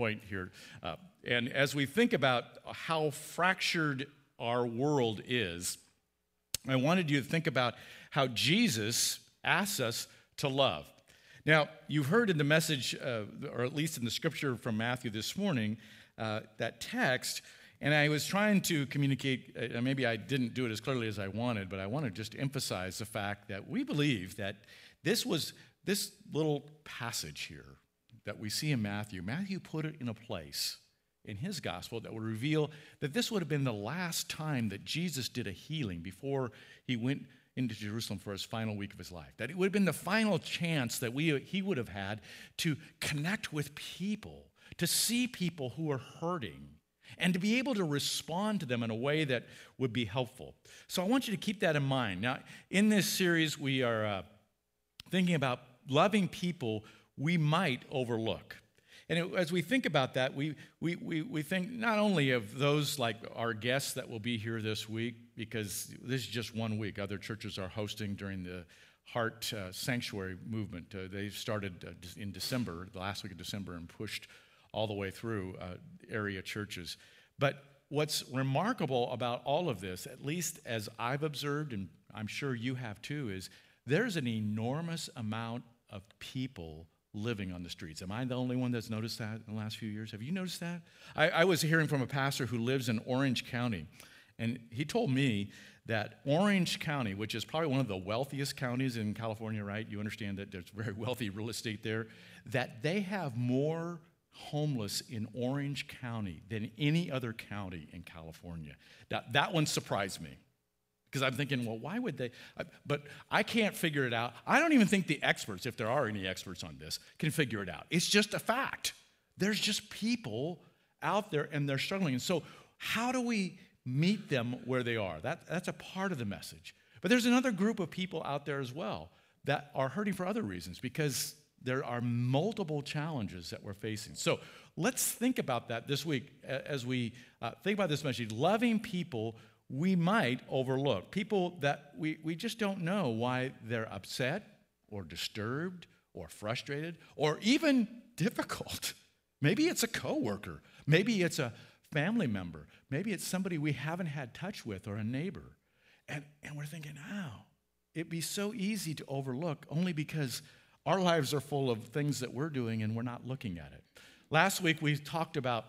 point here. And as we think about how fractured our world is, I wanted you to think about how Jesus asks us to love. Now, you've heard in the message, or at least in the scripture from Matthew this morning, that text, and I was trying to communicate, maybe I didn't do it as clearly as I wanted, but I want to just emphasize the fact that we believe that this little passage here that we see in Matthew put it in a place in his gospel that would reveal that this would have been the last time that Jesus did a healing before he went into Jerusalem for his final week of his life. That it would have been the final chance that he would have had to connect with people, to see people who are hurting, and to be able to respond to them in a way that would be helpful. So I want you to keep that in mind. Now, in this series, we are thinking about loving people we might overlook. And as we think about that, we think not only of those like our guests that will be here this week, because this is just 1 week. Other churches are hosting during the Heart Sanctuary movement. They started in December, the last week of December, and pushed all the way through area churches. But what's remarkable about all of this, at least as I've observed, and I'm sure you have too, is there's an enormous amount of people living on the streets. Am I the only one that's noticed that in the last few years? Have you noticed that? I was hearing from a pastor who lives in Orange County, and he told me that Orange County, which is probably one of the wealthiest counties in California, right? You understand that there's very wealthy real estate there, that they have more homeless in Orange County than any other county in California. That one surprised me. Because I'm thinking, well, why would they? But I can't figure it out. I don't even think the experts, if there are any experts on this, can figure it out. It's just a fact. There's just people out there, and they're struggling. And so how do we meet them where they are? That's a part of the message. But there's another group of people out there as well that are hurting for other reasons, because there are multiple challenges that we're facing. So let's think about that this week as we think about this message. Loving people we might overlook, people that we just don't know why they're upset or disturbed or frustrated or even difficult. Maybe it's a coworker. Maybe it's a family member. Maybe it's somebody we haven't had touch with or a neighbor. And we're thinking, it'd be so easy to overlook only because our lives are full of things that we're doing and we're not looking at it. Last week we talked about,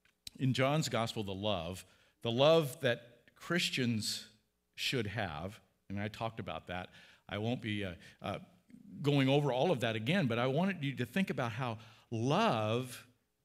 in John's gospel, the love that Christians should have, and I talked about that. I won't be going over all of that again, but I wanted you to think about how love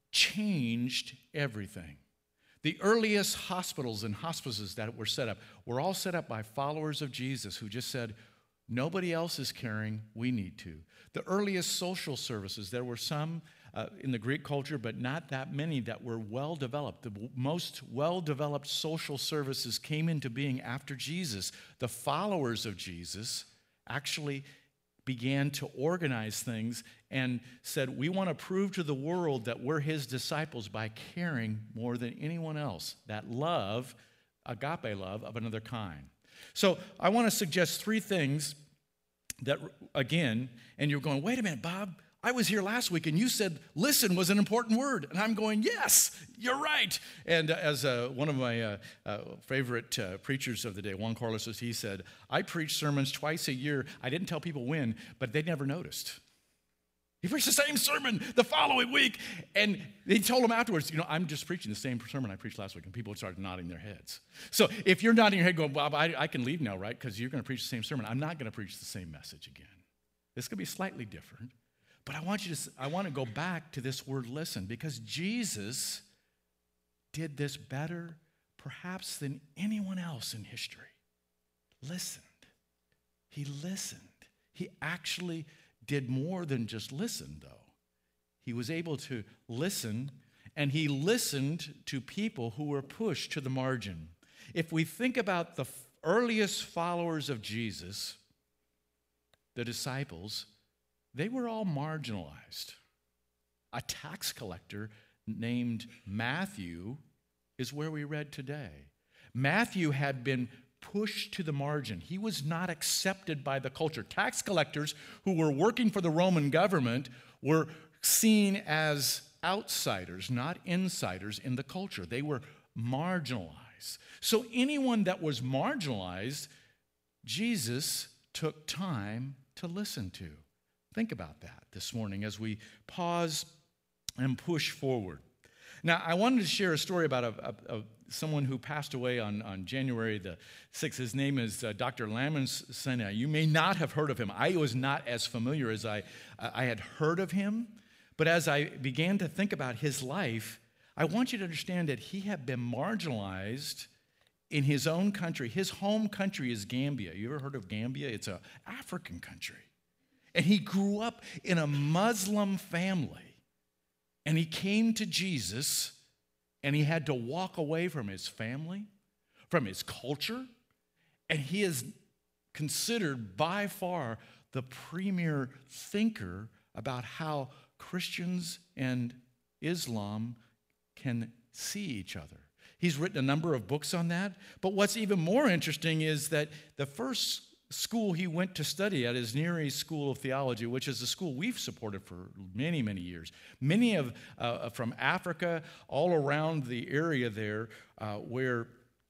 changed everything. The earliest hospitals and hospices that were set up were all set up by followers of Jesus who just said, nobody else is caring, we need to. The earliest social services, there were some in the Greek culture, but not that many that were well-developed. The most well-developed social services came into being after Jesus. The followers of Jesus actually began to organize things and said, we want to prove to the world that we're his disciples by caring more than anyone else. That love, agape love, of another kind. So I want to suggest 3 things that, again, and you're going, wait a minute, Bob, I was here last week and you said listen was an important word. And I'm going, yes, you're right. And as one of my favorite preachers of the day, Juan Carlos, he said, I preach sermons twice a year. I didn't tell people when, but they never noticed. He preached the same sermon the following week. And they told him afterwards, I'm just preaching the same sermon I preached last week. And people started nodding their heads. So if you're nodding your head going, Bob, I can leave now, right? Because you're going to preach the same sermon. I'm not going to preach the same message again. This could be slightly different. But I want to go back to this word listen, because Jesus did this better perhaps than anyone else in history. Listened. He listened. He actually did more than just listen, though. He was able to listen, and he listened to people who were pushed to the margin. If we think about the earliest followers of Jesus, the disciples, they were all marginalized. A tax collector named Matthew is where we read today. Matthew had been pushed to the margin. He was not accepted by the culture. Tax collectors who were working for the Roman government were seen as outsiders, not insiders in the culture. They were marginalized. So anyone that was marginalized, Jesus took time to listen to. Think about that this morning as we pause and push forward. Now, I wanted to share a story about someone who passed away on January the 6th. His name is Dr. Lamons Sena. You may not have heard of him. I was not as familiar as I had heard of him. But as I began to think about his life, I want you to understand that he had been marginalized in his own country. His home country is Gambia. You ever heard of Gambia? It's an African country. And he grew up in a Muslim family. And he came to Jesus, and he had to walk away from his family, from his culture, and he is considered by far the premier thinker about how Christians and Islam can see each other. He's written a number of books on that, but what's even more interesting is that the first school he went to study at is Near East School of Theology, which is a school we've supported for many, many years. Many of from Africa, all around the area there where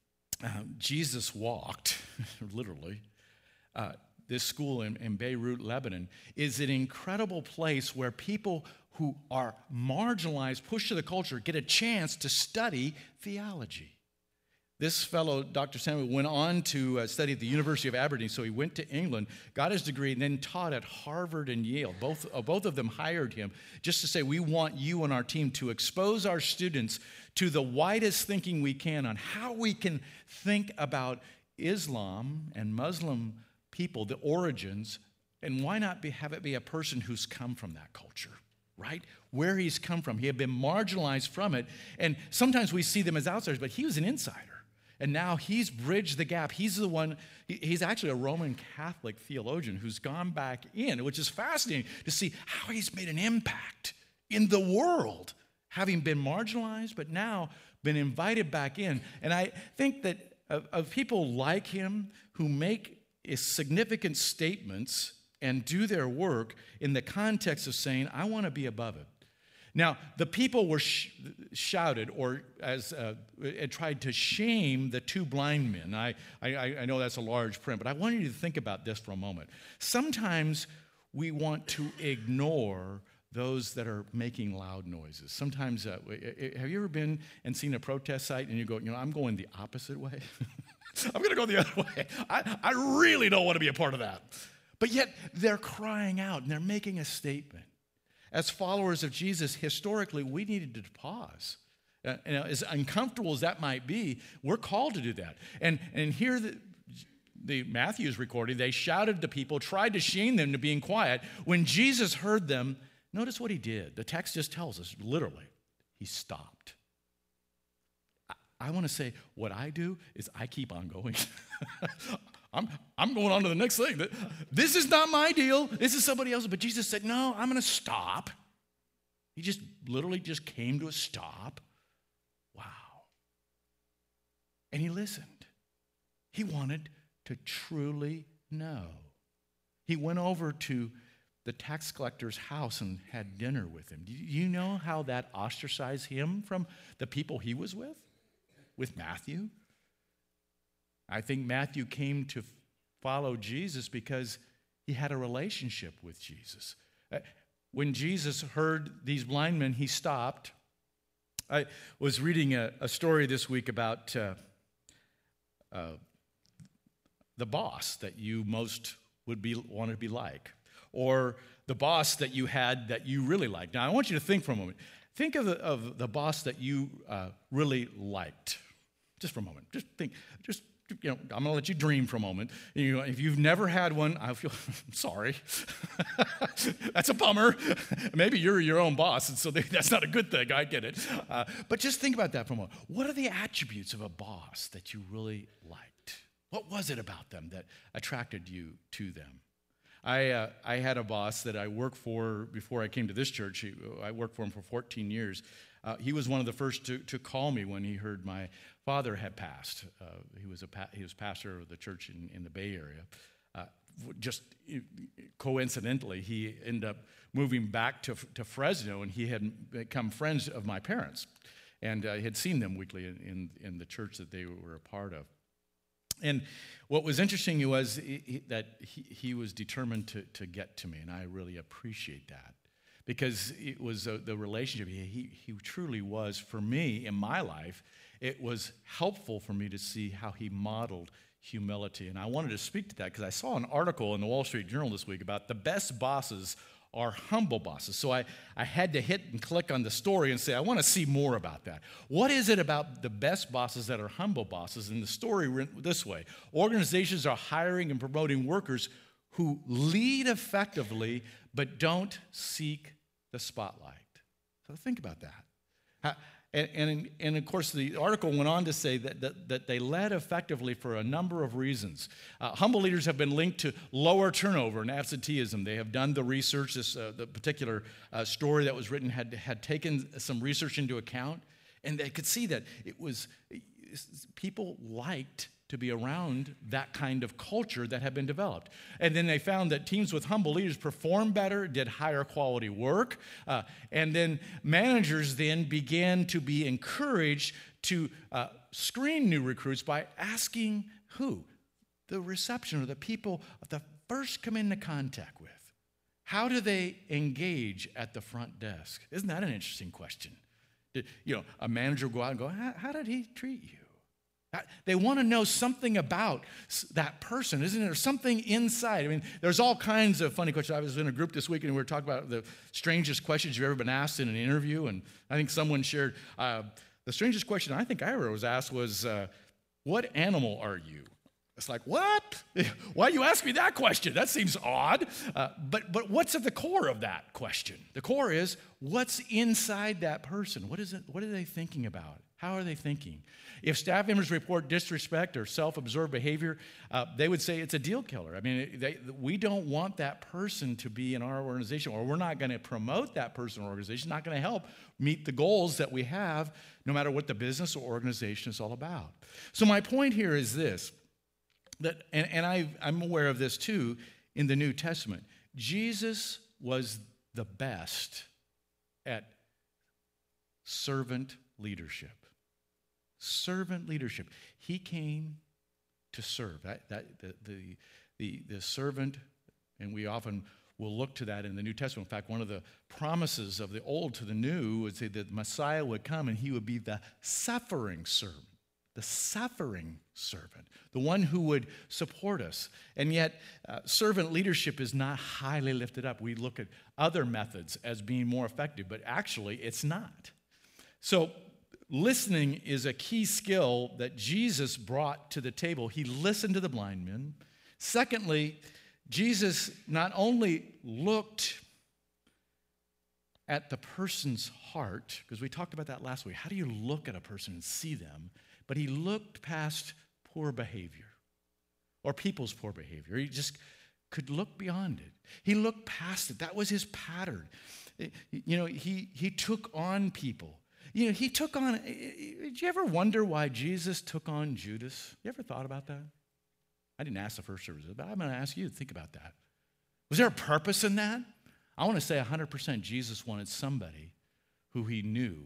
Jesus walked, literally. This school in Beirut, Lebanon, is an incredible place where people who are marginalized, pushed to the culture, get a chance to study theology. This fellow, Dr. Samuel, went on to study at the University of Aberdeen, so he went to England, got his degree, and then taught at Harvard and Yale. Both of them hired him just to say, we want you on our team to expose our students to the widest thinking we can on how we can think about Islam and Muslim people, the origins, and why not have it be a person who's come from that culture, right? Where he's come from. He had been marginalized from it, and sometimes we see them as outsiders, but he was an insider. And now he's bridged the gap. He's the one, he's actually a Roman Catholic theologian who's gone back in, which is fascinating to see how he's made an impact in the world, having been marginalized, but now been invited back in. And I think that of people like him who make significant statements and do their work in the context of saying, I want to be above it. Now, the people were shouted or tried to shame the two blind men. I know that's a large print, but I want you to think about this for a moment. Sometimes we want to ignore those that are making loud noises. Sometimes, have you ever been and seen a protest site and you go, I'm going the opposite way? I'm going to go the other way. I really don't want to be a part of that. But yet, they're crying out and they're making a statement. As followers of Jesus, historically, we needed to pause. As uncomfortable as that might be, we're called to do that. And here, the Matthew's recording, they shouted to people, tried to shame them to being quiet. When Jesus heard them, notice what he did. The text just tells us, literally, he stopped. I want to say, what I do is I keep on going. I'm going on to the next thing. This is not my deal. This is somebody else's. But Jesus said, no, I'm going to stop. He just literally just came to a stop. Wow. And he listened. He wanted to truly know. He went over to the tax collector's house and had dinner with him. Do you know how that ostracized him from the people he was with? With Matthew? I think Matthew came to follow Jesus because he had a relationship with Jesus. When Jesus heard these blind men, he stopped. I was reading a story this week about the boss that you most would want to be like, or the boss that you had that you really liked. Now, I want you to think for a moment. Think of the boss that you really liked. Just for a moment. Just think. I'm going to let you dream for a moment. If you've never had one, I feel sorry. That's a bummer. Maybe you're your own boss, and so that's not a good thing. I get it. But just think about that for a moment. What are the attributes of a boss that you really liked? What was it about them that attracted you to them? I had a boss that I worked for before I came to this church. I worked for him for 14 years. He was one of the first to call me when he heard my father had passed. He was pastor of the church in the Bay Area. just coincidentally, he ended up moving back to Fresno, and he had become friends of my parents, and I had seen them weekly in the church that they were a part of. And what was interesting was that he was determined to get to me, and I really appreciate that, because it was the relationship. He truly was, for me, in my life, it was helpful for me to see how he modeled humility. And I wanted to speak to that because I saw an article in the Wall Street Journal this week about the best bosses are humble bosses. So I had to hit and click on the story and say, I want to see more about that. What is it about the best bosses that are humble bosses? And the story went this way. Organizations are hiring and promoting workers who lead effectively but don't seek the spotlight. So think about that. And of course, the article went on to say that they led effectively for a number of reasons. Humble leaders have been linked to lower turnover and absenteeism. They have done the research. The particular story that was written had taken some research into account, and they could see that people liked to be around that kind of culture that had been developed. And then they found that teams with humble leaders performed better, did higher quality work, and then managers then began to be encouraged to screen new recruits by asking who? The reception, or the people that first come into contact with. How do they engage at the front desk? Isn't that an interesting question? A manager will go out and go, how did he treat you? They want to know something about that person, isn't there? Something inside. I mean, there's all kinds of funny questions. I was in a group this week, and we were talking about the strangest questions you've ever been asked in an interview, and I think someone shared, the strangest question I think I ever was asked was, what animal are you? It's like, what? Why you ask me that question? That seems odd. But what's at the core of that question? The core is, what's inside that person? What is it? What are they thinking about? How are they thinking? If staff members report disrespect or self-absorbed behavior, they would say it's a deal killer. I mean, we don't want that person to be in our organization, or we're not going to promote that person or organization, not going to help meet the goals that we have, no matter what the business or organization is all about. So my point here is this, and I'm aware of this too in the New Testament. Jesus was the best at servant leadership. Servant leadership. He came to serve. The servant, and we often will look to that in the New Testament. In fact, one of the promises of the Old to the New would say that Messiah would come and he would be the suffering servant. The suffering servant, the one who would support us. And yet, servant leadership is not highly lifted up. We look at other methods as being more effective, but actually it's not. So, listening is a key skill that Jesus brought to the table. He listened to the blind men. Secondly, Jesus not only looked at the person's heart, because we talked about that last week. How do you look at a person and see them? But he looked past poor behavior or people's poor behavior. He just could look beyond it. He looked past it. That was his pattern. He took on people. He took on, did you ever wonder why Jesus took on Judas? You ever thought about that? I didn't ask the first service, but I'm going to ask you to think about that. Was there a purpose in that? I want to say 100% Jesus wanted somebody who he knew,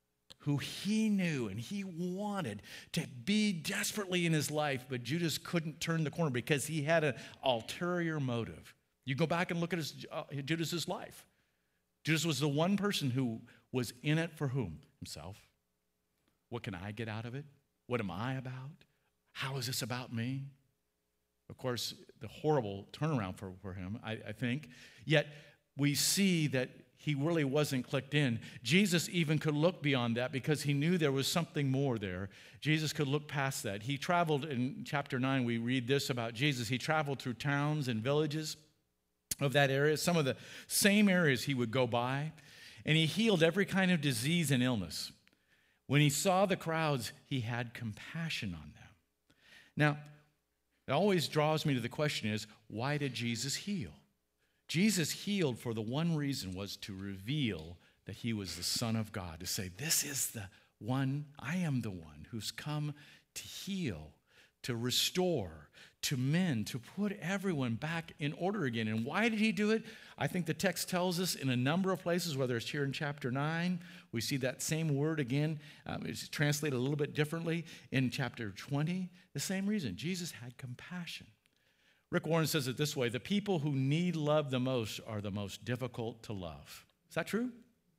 and he wanted to be desperately in his life, but Judas couldn't turn the corner because he had an ulterior motive. You go back and look at Judas's life. Judas was the one person who was in it for whom? Himself. What can I get out of it? What am I about? How is this about me? Of course, the horrible turnaround for him, I think. Yet we see that he really wasn't clicked in. Jesus even could look beyond that because he knew there was something more there. Jesus could look past that. He traveled, in chapter 9, we read this about Jesus. He traveled through towns and villages of that area, some of the same areas he would go by, and he healed every kind of disease and illness. When he saw the crowds, he had compassion on them. Now, it always draws me to the question is, why did Jesus heal? Jesus healed for the one reason was to reveal that he was the Son of God, to say, this is the one, I am the one who's come to heal, to restore, to mend, to put everyone back in order again. And why did he do it? I think the text tells us in a number of places, whether it's here in chapter 9, we see that same word again. It's translated a little bit differently in chapter 20. The same reason. Jesus had compassion. Rick Warren says it this way: the people who need love the most are the most difficult to love. Is that true?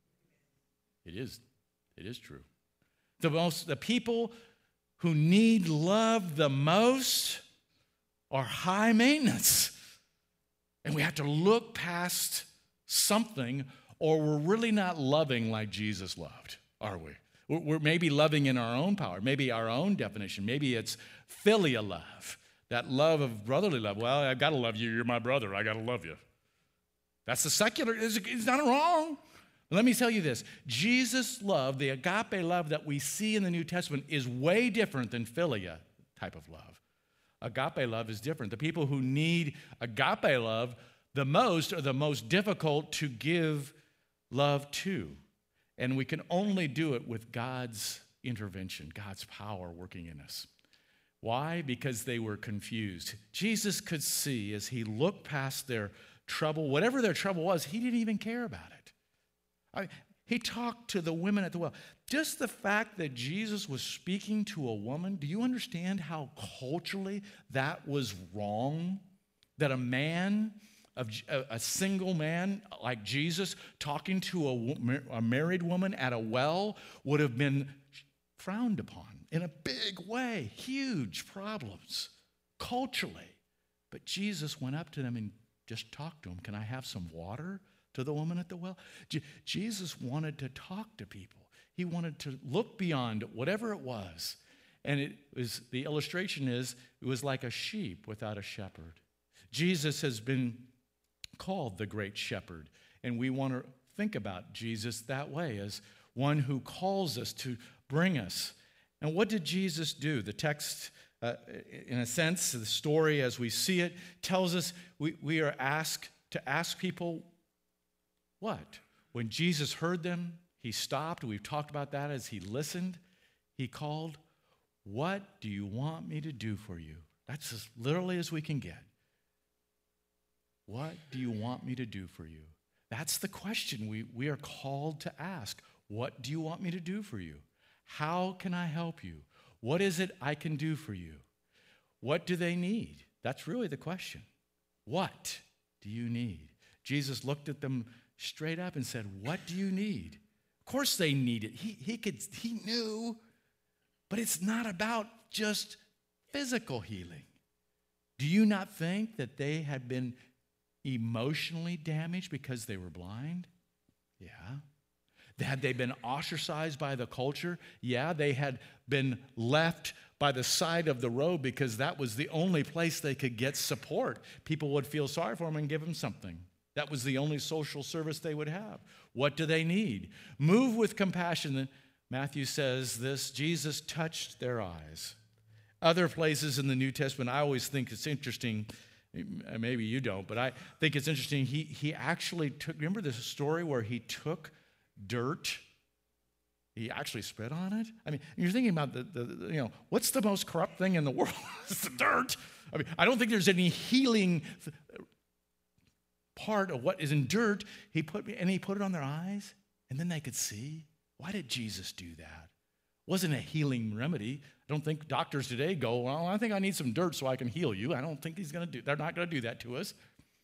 It is. It is true. The people who need love the most are high maintenance. And we have to look past something, or we're really not loving like Jesus loved, are we? We're maybe loving in our own power, maybe our own definition. Maybe it's philia love, that love of brotherly love. Well, I've got to love you. You're my brother. I got to love you. That's the secular. It's not wrong. Let me tell you this. Jesus' love, the agape love that we see in the New Testament, is way different than philia type of love. Agape love is different. The people who need agape love the most are the most difficult to give love to. And we can only do it with God's intervention, God's power working in us. Why? Because they were confused. Jesus could see as he looked past their trouble, whatever their trouble was, he didn't even care about it. He talked to the women at the well. Just the fact that Jesus was speaking to a woman, do you understand how culturally that was wrong? That a man, a single man like Jesus, talking to a married woman at a well would have been frowned upon in a big way. Huge problems culturally. But Jesus went up to them and just talked to them. Can I have some water? To the woman at the well. Jesus wanted to talk to people. He wanted to look beyond whatever it was. And the illustration is, it was like a sheep without a shepherd. Jesus has been called the great shepherd. And we want to think about Jesus that way, as one who calls us to bring us. And what did Jesus do? The text, in a sense, the story as we see it, tells us we are asked to ask people, what? When Jesus heard them, he stopped. We've talked about that as he listened. He called, what do you want me to do for you? That's as literally as we can get. What do you want me to do for you? That's the question we are called to ask. What do you want me to do for you? How can I help you? What is it I can do for you? What do they need? That's really the question. What do you need? Jesus looked at them straight up and said, what do you need? Of course they need it. He knew, but it's not about just physical healing. Do you not think that they had been emotionally damaged because they were blind? Yeah. Had they been ostracized by the culture? Yeah. They had been left by the side of the road because that was the only place they could get support. People would feel sorry for them and give them something. That was the only social service they would have. What do they need? Move with compassion. Matthew says this, Jesus touched their eyes. Other places in the New Testament, I always think it's interesting, maybe you don't, but I think it's interesting. He actually took, remember this story where he took dirt? He actually spit on it? I mean, you're thinking about what's the most corrupt thing in the world? It's the dirt. I mean, I don't think there's any healing part of what is in dirt. He put it on their eyes, and then they could see. Why did Jesus do that? It wasn't a healing remedy. I don't think doctors today go, well, I think I need some dirt so I can heal you. I don't think they're not going to do that to us.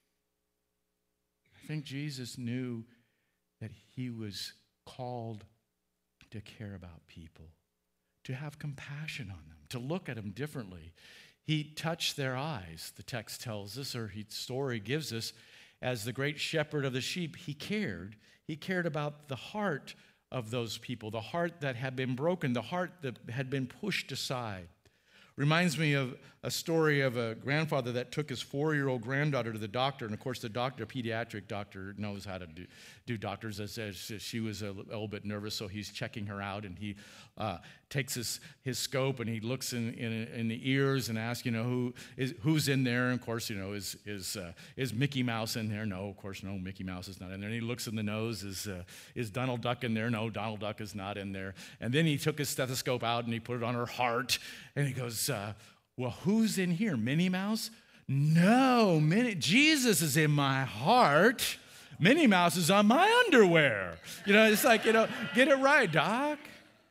I think Jesus knew that he was called to care about people, to have compassion on them, to look at them differently. He touched their eyes, the text tells us, or the story gives us. As the great shepherd of the sheep, he cared. He cared about the heart of those people, the heart that had been broken, the heart that had been pushed aside. Reminds me of a story of a grandfather that took his 4-year-old granddaughter to the doctor. And, of course, the doctor, a pediatric doctor, knows how to do doctors. As she was a little bit nervous, so he's checking her out. And he takes his scope and he looks in the ears and asks, who's in there? And, of course, is Mickey Mouse in there? No, of course, no, Mickey Mouse is not in there. And he looks in the nose. Is Donald Duck in there? No, Donald Duck is not in there. And then he took his stethoscope out and he put it on her heart. And he goes, Well, who's in here? Minnie Mouse? No, Jesus is in my heart. Minnie Mouse is on my underwear. It's like, get it right, Doc.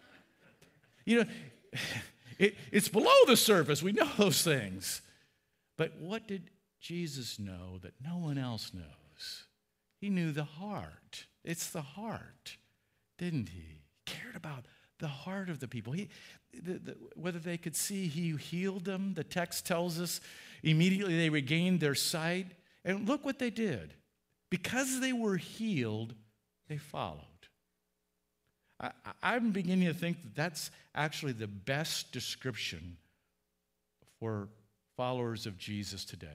It's below the surface. We know those things. But what did Jesus know that no one else knows? He knew the heart. It's the heart, didn't he? He cared about the heart of the people. Whether they could see, he healed them. The text tells us immediately they regained their sight. And look what they did. Because they were healed, they followed. I'm beginning to think that that's actually the best description for followers of Jesus today.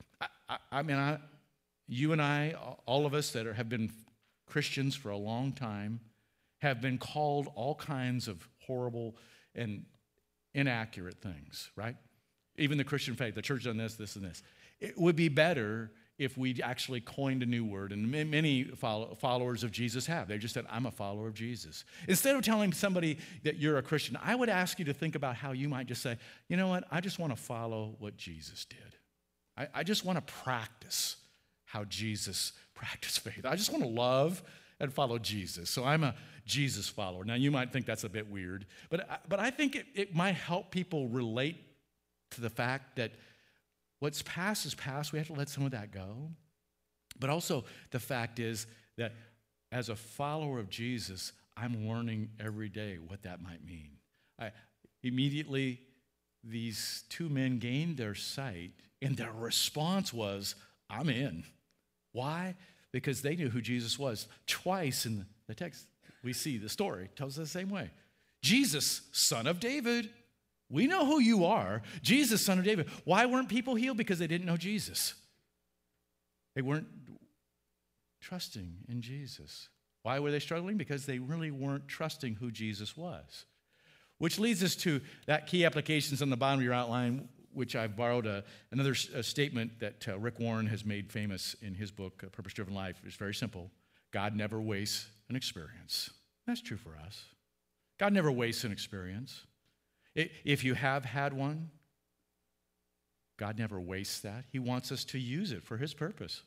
You and I, all of us that have been Christians for a long time, have been called all kinds of horrible and inaccurate things, right? Even the Christian faith, the church done this, and this. It would be better if we actually coined a new word, and many followers of Jesus have. They just said, I'm a follower of Jesus. Instead of telling somebody that you're a Christian, I would ask you to think about how you might just say, you know what, I just want to follow what Jesus did. I just want to practice how Jesus practiced faith. I just want to love and follow Jesus. So I'm a Jesus follower. Now, you might think that's a bit weird, but I think it might help people relate to the fact that what's past is past. We have to let some of that go. But also, the fact is that as a follower of Jesus, I'm learning every day what that might mean. Immediately, these two men gained their sight, and their response was, I'm in. Why? Because they knew who Jesus was. Twice in the text, we see the story tells us the same way. Jesus, son of David. We know who you are. Jesus, son of David. Why weren't people healed? Because they didn't know Jesus. They weren't trusting in Jesus. Why were they struggling? Because they really weren't trusting who Jesus was. Which leads us to that key applications on the bottom of your outline, which I've borrowed another statement that Rick Warren has made famous in his book, Purpose Driven Life. It's very simple. God never wastes an experience. That's true for us. God never wastes an experience. If you have had one, God never wastes that. He wants us to use it for his purpose.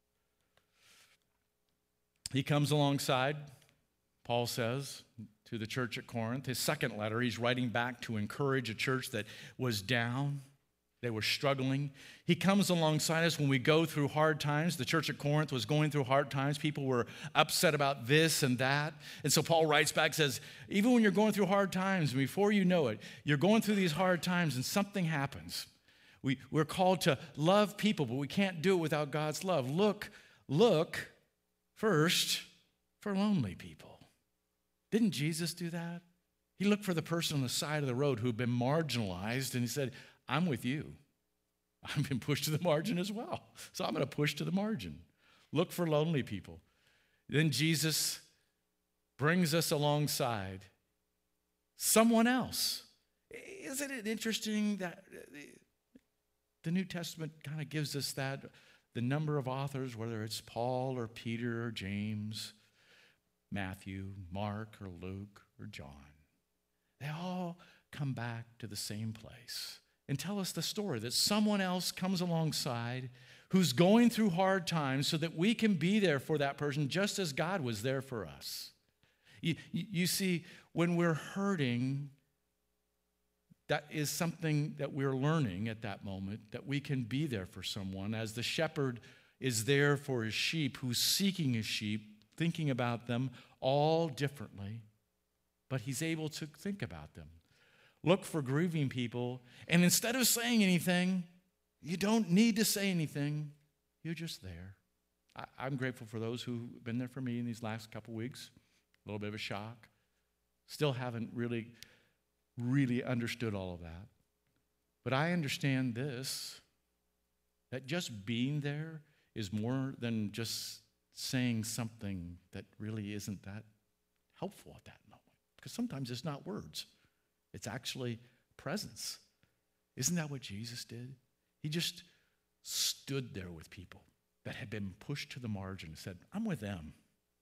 He comes alongside, Paul says, to the church at Corinth. His second letter, he's writing back to encourage a church that was down. They were struggling. He comes alongside us when we go through hard times. The church at Corinth was going through hard times. People were upset about this and that. And so Paul writes back, says, even when you're going through hard times, before you know it, you're going through these hard times and something happens. We're called to love people, but we can't do it without God's love. Look first for lonely people. Didn't Jesus do that? He looked for the person on the side of the road who had been marginalized, and he said, I'm with you. I've been pushed to the margin as well. So I'm going to push to the margin. Look for lonely people. Then Jesus brings us alongside someone else. Isn't it interesting that the New Testament kind of gives us that, the number of authors, whether it's Paul or Peter or James, Matthew, Mark or Luke or John, they all come back to the same place and tell us the story that someone else comes alongside who's going through hard times so that we can be there for that person just as God was there for us. You see, when we're hurting, that is something that we're learning at that moment, that we can be there for someone as the shepherd is there for his sheep, who's seeking his sheep, thinking about them all differently, but he's able to think about them. Look for grieving people, and instead of saying anything, you don't need to say anything. You're just there. I'm grateful for those who've been there for me in these last couple weeks. A little bit of a shock. Still haven't really understood all of that. But I understand this, that just being there is more than just saying something that really isn't that helpful at that moment. Because sometimes it's not words. It's actually presence. Isn't that what Jesus did? He just stood there with people that had been pushed to the margin and said, I'm with them.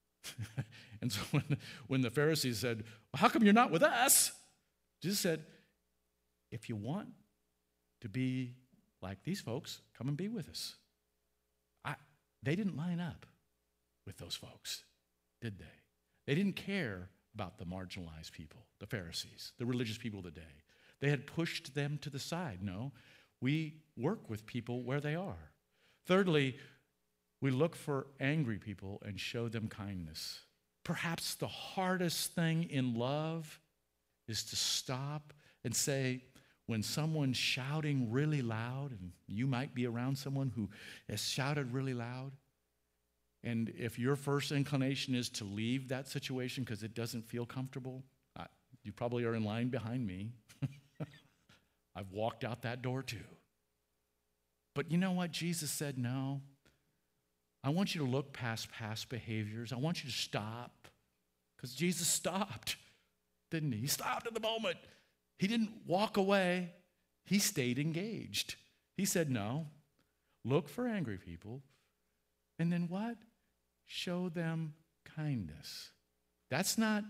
And so when the Pharisees said, well, how come you're not with us? Jesus said, if you want to be like these folks, come and be with us. They didn't line up with those folks, did they? They didn't care about the marginalized people, the Pharisees, the religious people of the day. They had pushed them to the side. No, we work with people where they are. Thirdly, we look for angry people and show them kindness. Perhaps the hardest thing in love is to stop and say, when someone's shouting really loud, and you might be around someone who has shouted really loud, and if your first inclination is to leave that situation because it doesn't feel comfortable, you probably are in line behind me. I've walked out that door too. But you know what? Jesus said, no. I want you to look past behaviors. I want you to stop. Because Jesus stopped, didn't he? He stopped at the moment. He didn't walk away. He stayed engaged. He said, no, look for angry people. And then what? Show them kindness. That's not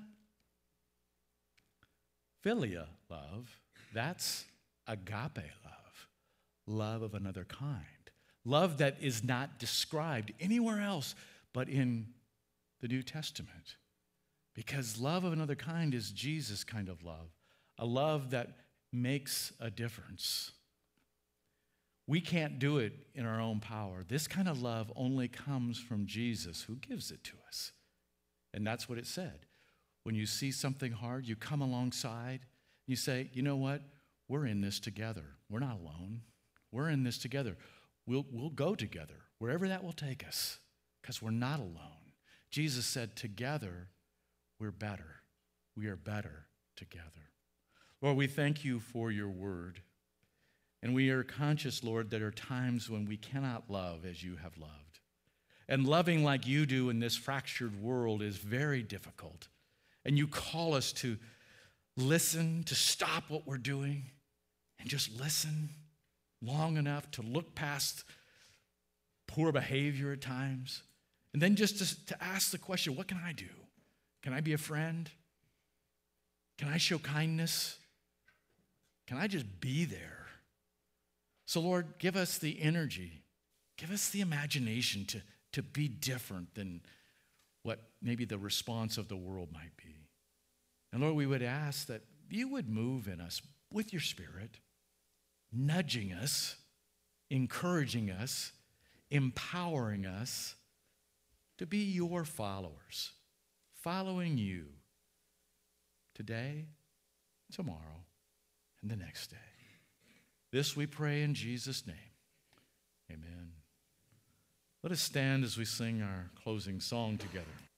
philia love. That's agape love. Love of another kind. Love that is not described anywhere else but in the New Testament. Because love of another kind is Jesus' kind of love. A love that makes a difference. We can't do it in our own power. This kind of love only comes from Jesus, who gives it to us. And that's what it said. When you see something hard, you come alongside. You say, you know what? We're in this together. We're not alone. We're in this together. We'll go together, wherever that will take us, because we're not alone. Jesus said, together, we're better. We are better together. Lord, we thank you for your word. And we are conscious, Lord, there are times when we cannot love as you have loved. And loving like you do in this fractured world is very difficult. And you call us to listen, to stop what we're doing, and just listen long enough to look past poor behavior at times. And then just to ask the question, what can I do? Can I be a friend? Can I show kindness? Can I just be there? So, Lord, give us the energy, give us the imagination to be different than what maybe the response of the world might be. And Lord, we would ask that you would move in us with your Spirit, nudging us, encouraging us, empowering us to be your followers, following you today, tomorrow, and the next day. This we pray in Jesus' name. Amen. Let us stand as we sing our closing song together.